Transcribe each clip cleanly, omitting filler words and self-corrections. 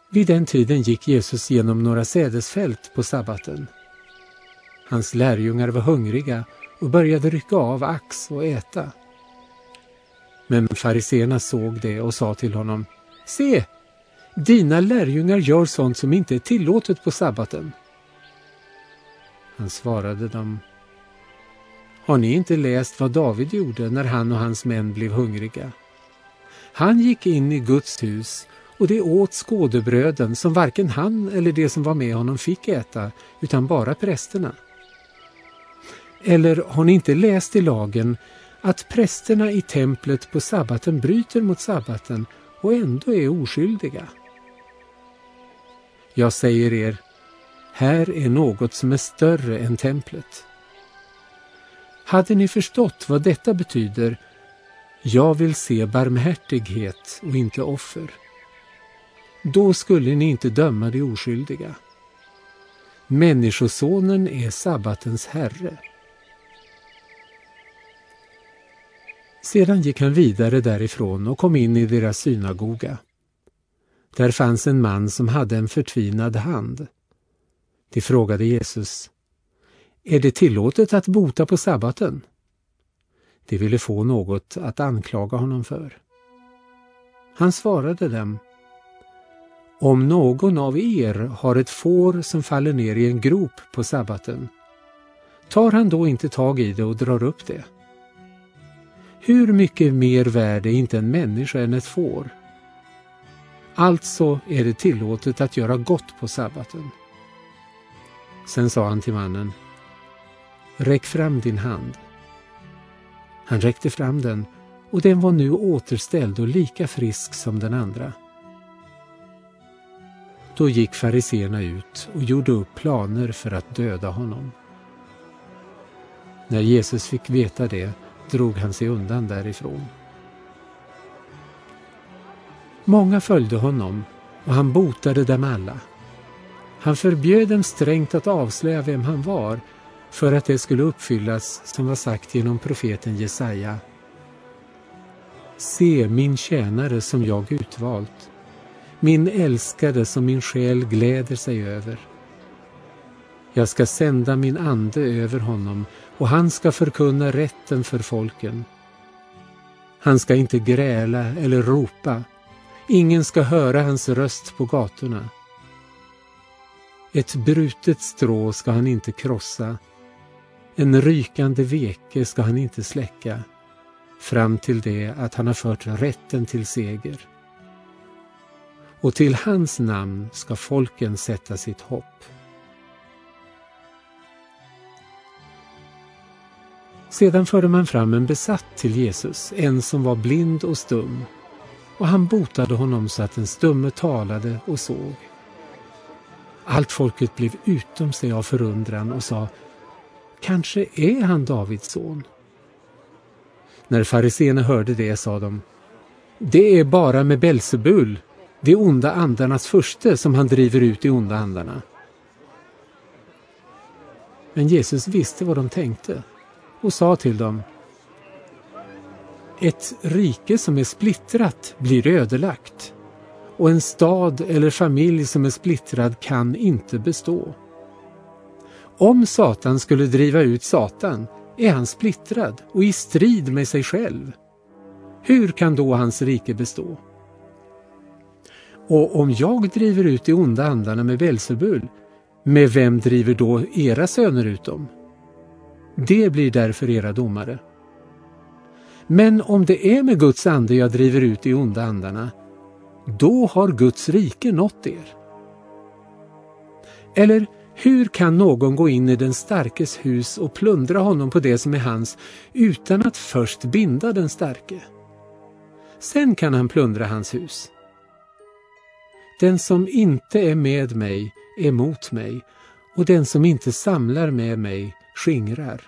Vid den tiden gick Jesus genom några sädesfält på sabbaten. Hans lärjungar var hungriga och började rycka av ax och äta. Men fariseerna såg det och sa till honom: Se, dina lärjungar gör sånt som inte är tillåtet på sabbaten. Han svarade dem: Har ni inte läst vad David gjorde när han och hans män blev hungriga? Han gick in i Guds hus och det åt skådebröden som varken han eller de som var med honom fick äta, utan bara prästerna. Eller har ni inte läst i lagen att prästerna i templet på sabbaten bryter mot sabbaten och ändå är oskyldiga? Jag säger er, här är något som är större än templet. Hade ni förstått vad detta betyder: jag vill se barmhärtighet och inte offer, då skulle ni inte döma de oskyldiga. Människosonen är sabbatens herre. Sedan gick han vidare därifrån och kom in i deras synagoga. Där fanns en man som hade en förtvinad hand. De frågade Jesus: Är det tillåtet att bota på sabbaten? De ville få något att anklaga honom för. Han svarade dem: Om någon av er har ett får som faller ner i en grop på sabbaten, tar han då inte tag i det och drar upp det? Hur mycket mer värd är inte en människa än ett får? Alltså är det tillåtet att göra gott på sabbaten. Sen sa han till mannen: Räck fram din hand. Han räckte fram den, och den var nu återställd och lika frisk som den andra. Då gick fariseerna ut och gjorde upp planer för att döda honom. När Jesus fick veta det, drog han sig undan därifrån. Många följde honom, och han botade dem alla. Han förbjöd dem strängt att avslöja vem han var, för att det skulle uppfyllas som var sagt genom profeten Jesaja: Se min tjänare som jag utvalt, min älskade som min själ gläder sig över. Jag ska sända min ande över honom, och han ska förkunna rätten för folken. Han ska inte gräla eller ropa, ingen ska höra hans röst på gatorna. Ett brutet strå ska han inte krossa, en rykande veke ska han inte släcka, fram till det att han har fört rätten till seger. Och till hans namn ska folken sätta sitt hopp. Sedan förde man fram en besatt till Jesus, en som var blind och stum, och han botade honom så att den stumme talade och såg. Allt folket blev utom sig av förundran och sa: Kanske är han Davids son? När fariseerna hörde det sa de: Det är bara med Belsebul, de onda andarnas furste, som han driver ut de onda andarna. Men Jesus visste vad de tänkte och sa till dem: Ett rike som är splittrat blir ödelagt, och en stad eller familj som är splittrad kan inte bestå. Om Satan skulle driva ut Satan är han splittrad och i strid med sig själv. Hur kan då hans rike bestå? Och om jag driver ut de onda andarna med Belsebul, med vem driver då era söner ut dem? Det blir därför era domare. Men om det är med Guds ande jag driver ut de onda andarna, då har Guds rike nått er. Eller hur kan någon gå in i den starkes hus och plundra honom på det som är hans, utan att först binda den starke? Sen kan han plundra hans hus. Den som inte är med mig är mot mig, och den som inte samlar med mig skingrar.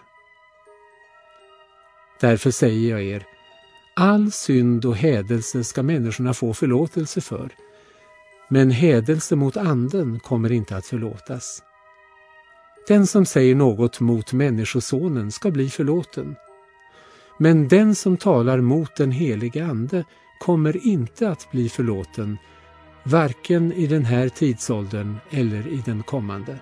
Därför säger jag er, all synd och hädelse ska människorna få förlåtelse för, men hädelse mot anden kommer inte att förlåtas. Den som säger något mot människosonen ska bli förlåten, men den som talar mot den helige ande kommer inte att bli förlåten, varken i den här tidsåldern eller i den kommande.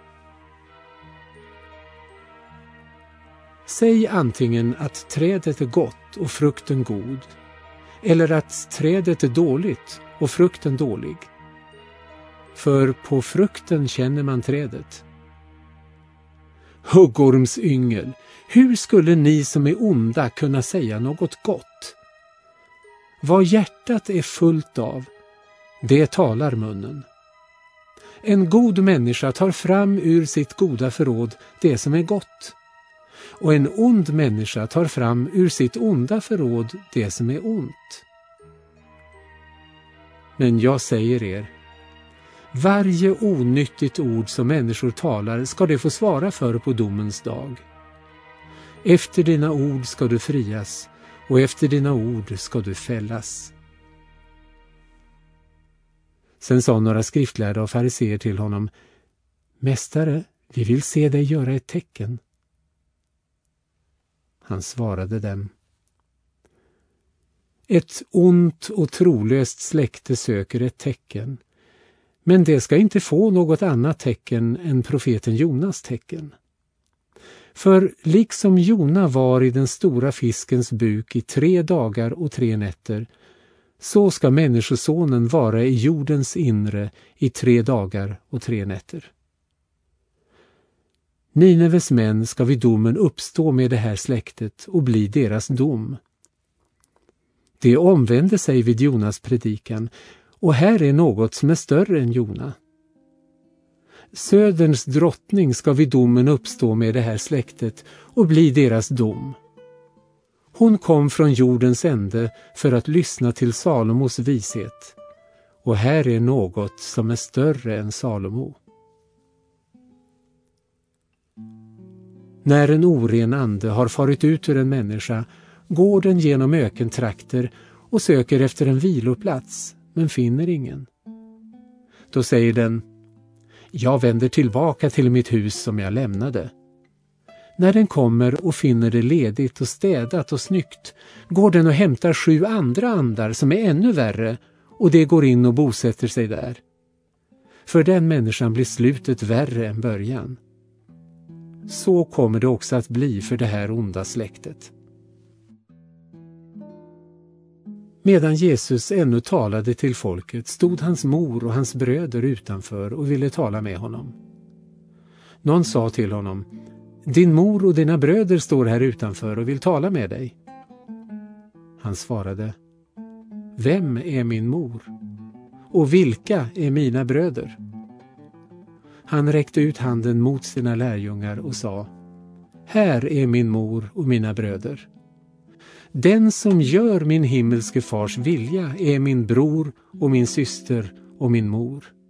Säg antingen att trädet är gott och frukten god, eller att trädet är dåligt och frukten dålig. För på frukten känner man trädet. Huggormsyngel, hur skulle ni som är onda kunna säga något gott? Vad hjärtat är fullt av, det talar munnen. En god människa tar fram ur sitt goda förråd det som är gott, och en ond människa tar fram ur sitt onda förråd det som är ont. Men jag säger er, varje onyttigt ord som människor talar ska de få svara för på domens dag. Efter dina ord ska du frias, och efter dina ord ska du fällas. Sen sa några skriftlärda och fariseer till honom: Mästare, vi vill se dig göra ett tecken. Han svarade dem: Ett ont och trolöst släkte söker ett tecken, men det ska inte få något annat tecken än profeten Jonas tecken. För liksom Jona var i den stora fiskens buk i 3 dagar och 3 nätter, så ska människosonen vara i jordens inre i 3 dagar och 3 nätter. Nineves män ska vid domen uppstå med det här släktet och bli deras dom. Det omvände sig vid Jonas predikan, och här är något som är större än Jona. Söderns drottning ska vid domen uppstå med det här släktet och bli deras dom. Hon kom från jordens ände för att lyssna till Salomos vishet, och här är något som är större än Salomo. När en oren ande har farit ut ur en människa går den genom ökentrakter och söker efter en viloplats, men finner ingen. Då säger den: Jag vänder tillbaka till mitt hus som jag lämnade. När den kommer och finner det ledigt och städat och snyggt, går den och hämtar 7 andra andar som är ännu värre, och det går in och bosätter sig där. För den människan blir slutet värre än början. Så kommer det också att bli för det här onda släktet. Medan Jesus ännu talade till folket stod hans mor och hans bröder utanför och ville tala med honom. Någon sa till honom: Din mor och dina bröder står här utanför och vill tala med dig. Han svarade: Vem är min mor? Och vilka är mina bröder? Han räckte ut handen mot sina lärjungar och sa: Här är min mor och mina bröder. Den som gör min himmelske fars vilja är min bror och min syster och min mor.